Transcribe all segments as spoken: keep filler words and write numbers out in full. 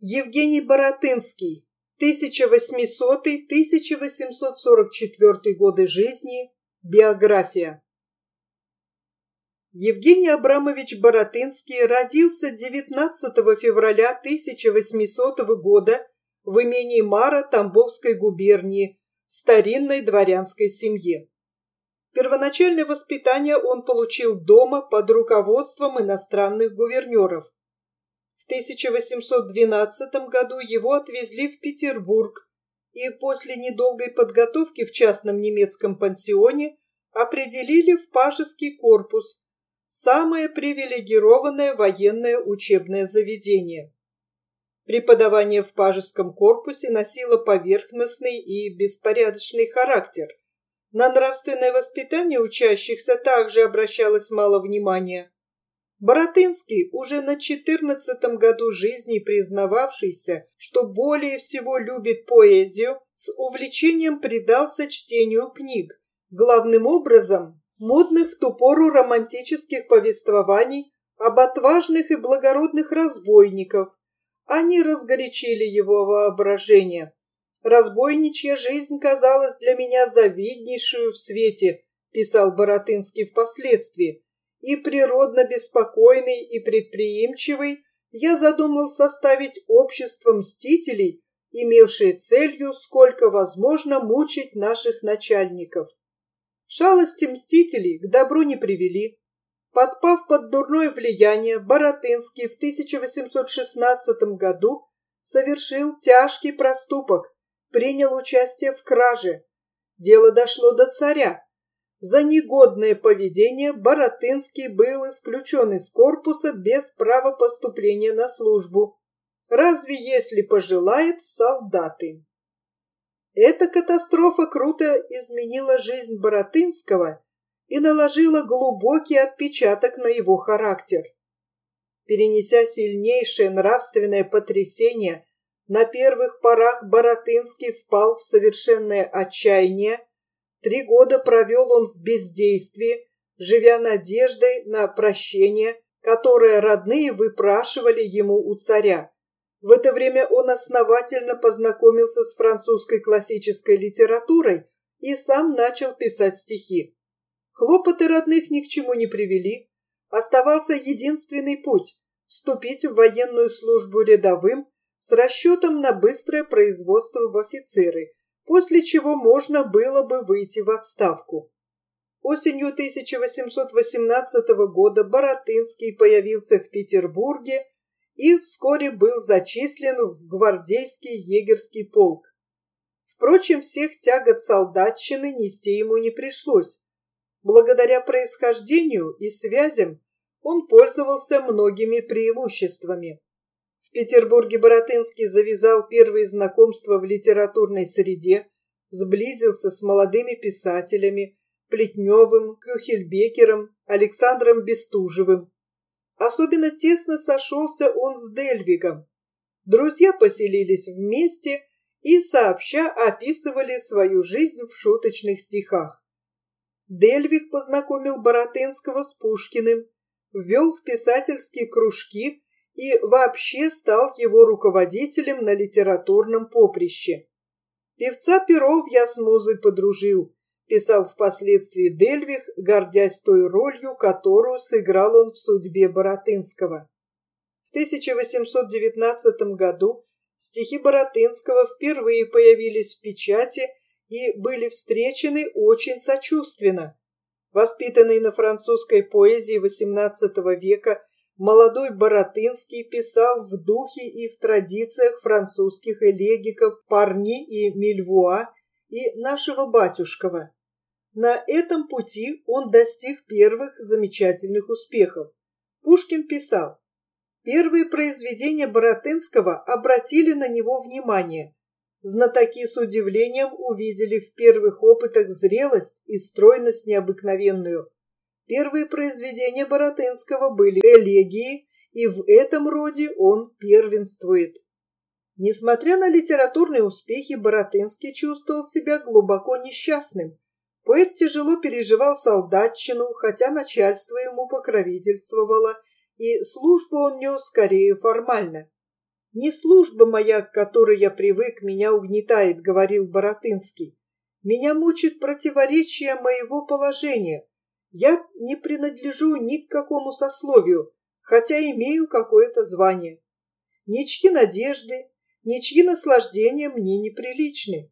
Евгений Баратынский, тысяча восьмисотый — тысяча восемьсот сорок четвёртый годы жизни, биография. Евгений Абрамович Баратынский родился девятнадцатого февраля тысяча восьмисотого года в имении Мара Тамбовской губернии в старинной дворянской семье. Первоначальное воспитание он получил дома под руководством иностранных гувернеров. В тысяча восемьсот двенадцатом году его отвезли в Петербург и после недолгой подготовки в частном немецком пансионе определили в Пажеский корпус, самое привилегированное военное учебное заведение. Преподавание в Пажеском корпусе носило поверхностный и беспорядочный характер. На нравственное воспитание учащихся также обращалось мало внимания. Баратынский, уже на четырнадцатом году жизни признававшийся, что более всего любит поэзию, с увлечением предался чтению книг, главным образом модных в ту пору романтических повествований об отважных и благородных разбойников. Они разгорячили его воображение. «Разбойничья жизнь казалась для меня завиднейшую в свете», писал Баратынский впоследствии, «и природно беспокойный и предприимчивый я задумал составить общество мстителей, имевшее целью сколько возможно мучить наших начальников». Шалости мстителей к добру не привели. Подпав под дурное влияние, Баратынский в тысяча восемьсот шестнадцатом году совершил тяжкий проступок, принял участие в краже. Дело дошло до царя. За негодное поведение Баратынский был исключен из корпуса без права поступления на службу, разве если пожелает в солдаты. Эта катастрофа круто изменила жизнь Баратынского и наложила глубокий отпечаток на его характер. Перенеся сильнейшее нравственное потрясение, на первых порах Баратынский впал в совершенное отчаяние. Три года провел он в бездействии, живя надеждой на прощение, которое родные выпрашивали ему у царя. В это время он основательно познакомился с французской классической литературой и сам начал писать стихи. Хлопоты родных ни к чему не привели. Оставался единственный путь – вступить в военную службу рядовым с расчетом на быстрое производство в офицеры, после чего можно было бы выйти в отставку. Осенью тысяча восемьсот восемнадцатого года Баратынский появился в Петербурге и вскоре был зачислен в гвардейский егерский полк. Впрочем, всех тягот солдатчины нести ему не пришлось. Благодаря происхождению и связям он пользовался многими преимуществами. В Петербурге Баратынский завязал первые знакомства в литературной среде, сблизился с молодыми писателями Плетневым, Кюхельбекером, Александром Бестужевым. Особенно тесно сошелся он с Дельвигом. Друзья поселились вместе и сообща описывали свою жизнь в шуточных стихах. Дельвиг познакомил Баратынского с Пушкиным, ввел в писательские кружки и вообще стал его руководителем на литературном поприще. «Певца Перов я с музой подружил», писал впоследствии Дельвиг, гордясь той ролью, которую сыграл он в судьбе Баратынского. В тысяча восемьсот девятнадцатом году стихи Баратынского впервые появились в печати и были встречены очень сочувственно. Воспитанный на французской поэзии восемнадцатого века, молодой Баратынский писал в духе и в традициях французских элегиков Парни и Мильвуа и нашего Батюшкова. На этом пути он достиг первых замечательных успехов. Пушкин писал: «Первые произведения Баратынского обратили на него внимание. Знатоки с удивлением увидели в первых опытах зрелость и стройность необыкновенную. Первые произведения Баратынского были элегии, и в этом роде он первенствует». Несмотря на литературные успехи, Баратынский чувствовал себя глубоко несчастным. Поэт тяжело переживал солдатчину, хотя начальство ему покровительствовало, и службу он нес скорее формально. «Не служба моя, к которой я привык, меня угнетает», — говорил Баратынский. «Меня мучит противоречие моего положения. Я не принадлежу ни к какому сословию, хотя имею какое-то звание. Ничьи надежды, ничьи наслаждения мне неприличны».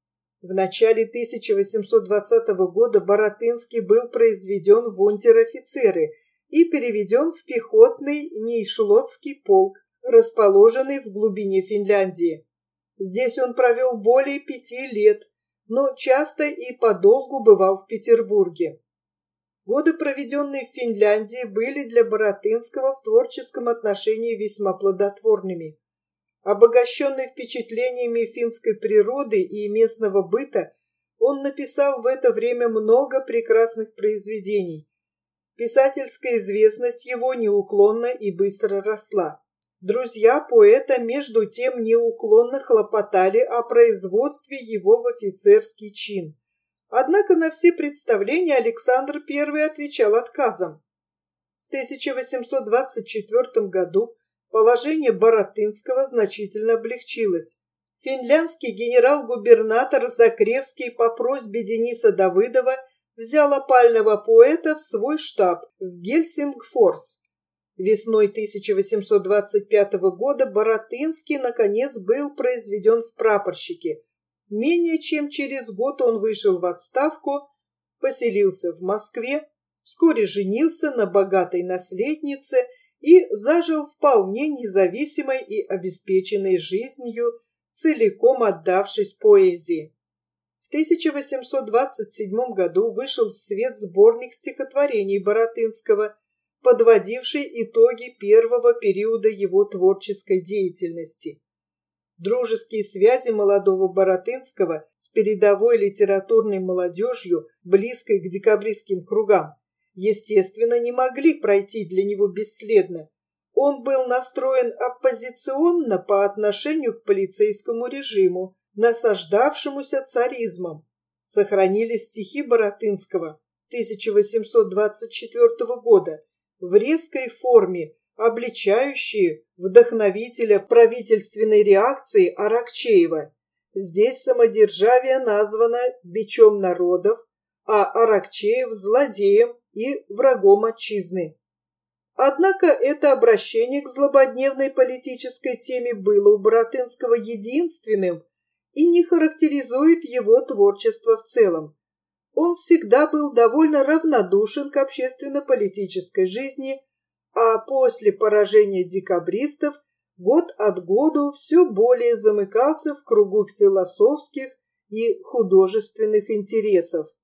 В начале тысяча восемьсот двадцатого года Баратынский был произведен в унтер-офицеры и переведен в пехотный Нейшлотский полк, расположенный в глубине Финляндии. Здесь он провел более пяти лет, но часто и подолгу бывал в Петербурге. Годы, проведенные в Финляндии, были для Баратынского в творческом отношении весьма плодотворными. Обогащенный впечатлениями финской природы и местного быта, он написал в это время много прекрасных произведений. Писательская известность его неуклонно и быстро росла. Друзья поэта, между тем, неуклонно хлопотали о производстве его в офицерский чин. Однако на все представления Александр Первый отвечал отказом. В тысяча восемьсот двадцать четвёртом году положение Баратынского значительно облегчилось. Финляндский генерал-губернатор Закревский по просьбе Дениса Давыдова взял опального поэта в свой штаб в Гельсингфорс. Весной тысяча восемьсот двадцать пятого года Баратынский, наконец, был произведен в прапорщики. Менее чем через год он вышел в отставку, поселился в Москве, вскоре женился на богатой наследнице и зажил вполне независимой и обеспеченной жизнью, целиком отдавшись поэзии. В тысяча восемьсот двадцать седьмом году вышел в свет сборник стихотворений Баратынского, подводивший итоги первого периода его творческой деятельности. Дружеские связи молодого Баратынского с передовой литературной молодежью, близкой к декабристским кругам, естественно, не могли пройти для него бесследно. Он был настроен оппозиционно по отношению к полицейскому режиму, насаждавшемуся царизмом. Сохранились стихи Баратынского тысяча восемьсот двадцать четвёртого года в резкой форме, обличающие вдохновителя правительственной реакции Аракчеева. Здесь самодержавие названо бичом народов, а Аракчеев – злодеем и врагом отчизны. Однако это обращение к злободневной политической теме было у Баратынского единственным и не характеризует его творчество в целом. Он всегда был довольно равнодушен к общественно-политической жизни, а после поражения декабристов год от году все более замыкался в кругу философских и художественных интересов.